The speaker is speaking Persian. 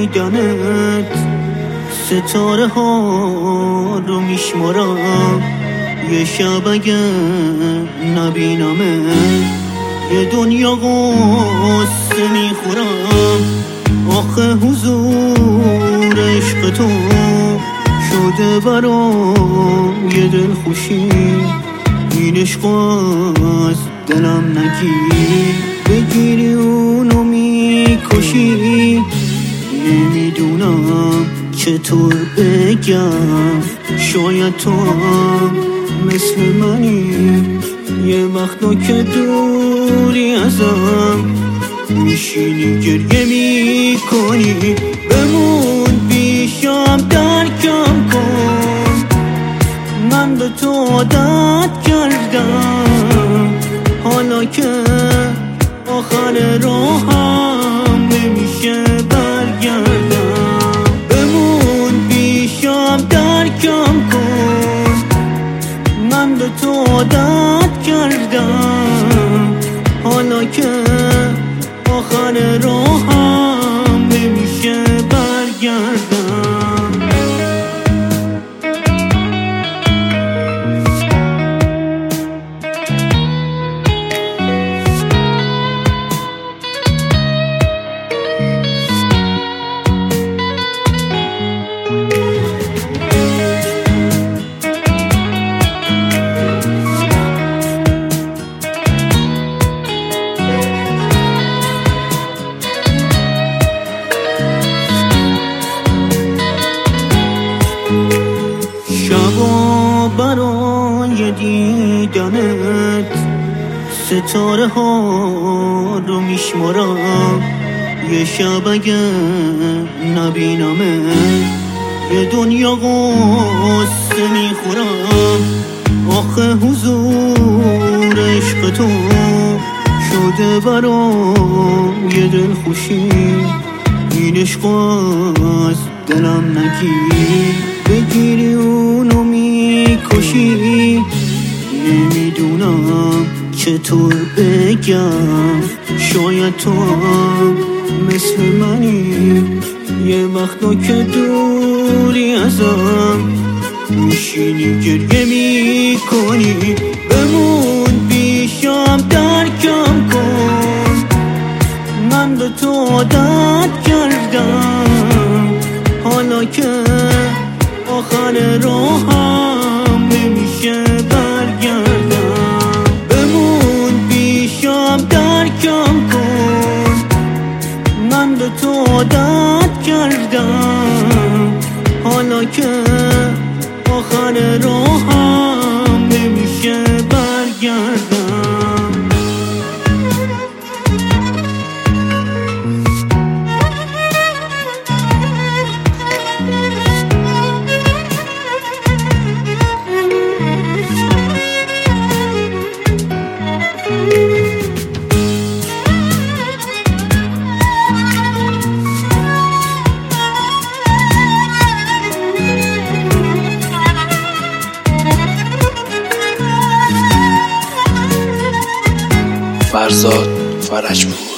دیدنت ستاره ها رو میشمارم، یه شب اگه نبینمت یه دنیا غصه میخورم. آخه حضور عشق تو شده برام یه دلخوشی، این عشق از دلم نگیری، بگیری اونو میکشی. نمیدونم چطور بگم، شاید تو هم مثل منی، یه وقتا که دوری ازم میشینی گریه میکنی. بمون پیشم درکم کن، من به تو عادت کردم، حالا که آخر راهم نمیشه برگردم. بمون پیشم درکم کن، من به تو عادت کردم، حالا که آخر راهم نمیشه برگردم. شبا برای دیدنت ستاره ها رو میشمارم، یه شب اگه نبینمت یه دنیا غصه میخورم. آخه حضور عشق تو شده برام یه دلخوشی، این عشق از دلم نگیری، بگیری اونو میکشی. نمیدونم چطور بگم، شاید تو هم مثل منی، یه وقتا که دوری ازم میشینی گریه میکنی. بمون پیشم درکم کن، من به تو عادت کردم، حالا که آخر راهم نمیشه برگردم. بمون پیشم درکم کن، من به تو عادت کردم، حالا که آخر راهم نمیشه برگردم. فرزاد فرجپور.